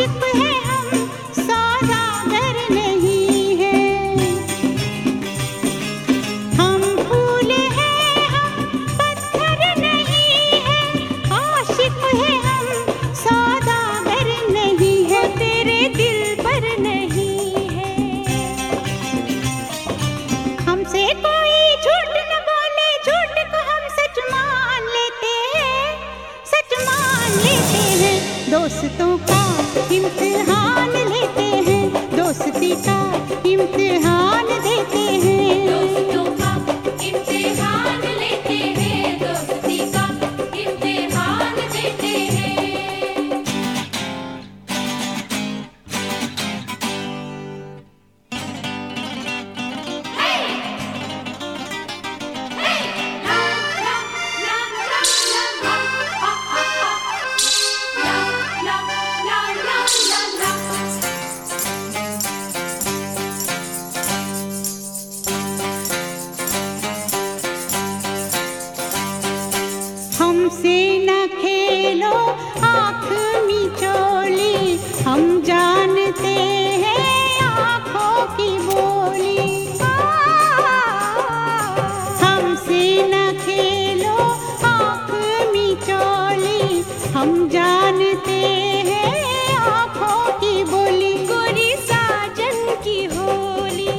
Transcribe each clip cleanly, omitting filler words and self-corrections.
आशिक है हम, सौदागर नहीं है। हम फूल हैं, हम पत्थर नहीं है। आशिक है हम, सौदागर नहीं है। तेरे दिल पर नहीं है। हमसे कोई झूठ न बोले, झूठ को हम सच मान लेते हैं, सच मान लेते हैं। दोस्तों का इम्तिहान लेते हैं, दोस्ती का इम्तिहान देते हैं। दोस्तों का इम्तिहान लेते हैं, दोस्ती का इम्तिहान देते हैं। हमसे न खेलो आँख मिचोली, हम जानते हैं आँखों की बोली। हमसे न खेलो आँख मिचोली, हम जानते हैं आँखों की बोली। गोरी साजन की होली।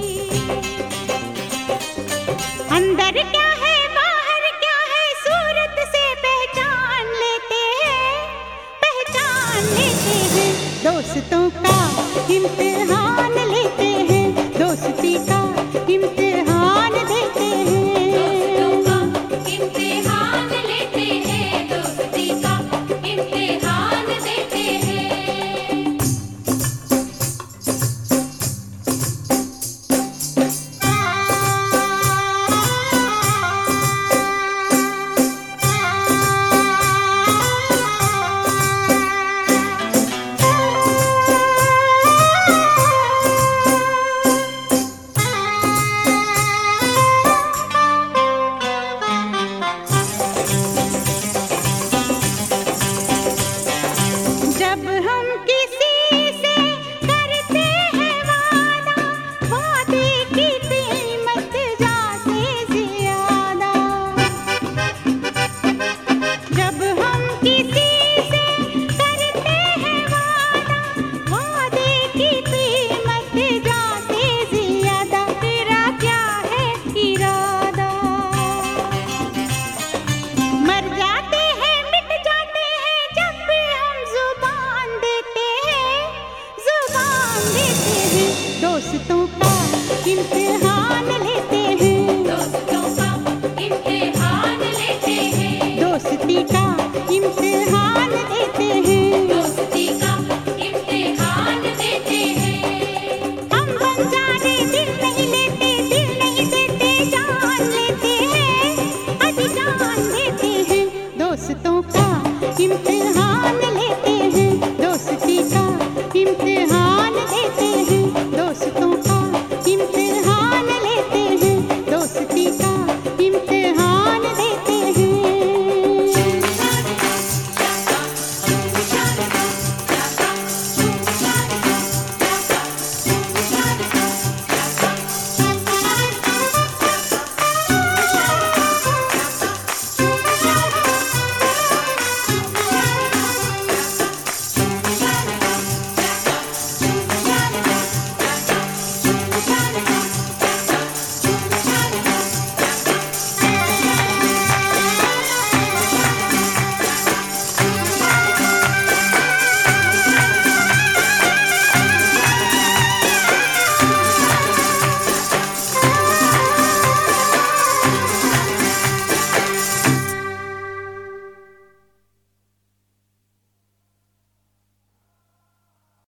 अंदर क्या है बाहर क्या है, सूरत से पहचान लेते हैं, पहचान लेते हैं। दोस्तों का इम्तिहान लेते हैं, दोस्ती का इम्तिहान देते दोस्तों हैं। का इम्तिहान लेते हैं, दोस्ती का इम्तिहान देते हैं। जब हम किसी से करते हैं वादा, वादे की कीमत जाते ज्यादा। जब हम किसी से करते हैं वादा, वादे की कीमत जाते ज्यादा। तेरा क्या है इरादा? मर जाते हैं मिट जाते हैं, जब भी हम जुबान देते हैं, जुबान देते हैं। दोस्तों का इम्तिहान लेते हैं, दोस्तों का इम्तिहान लेते हैं, दोस्ती का इम्तिहान देते हैं। दोस्ती का इम्तिहान देते हैं। हम बन जाने दिल नहीं लेते, दिल नहीं देते, जान लेते हैं, अजी जान देते हैं। दोस्तों का इम्तिहान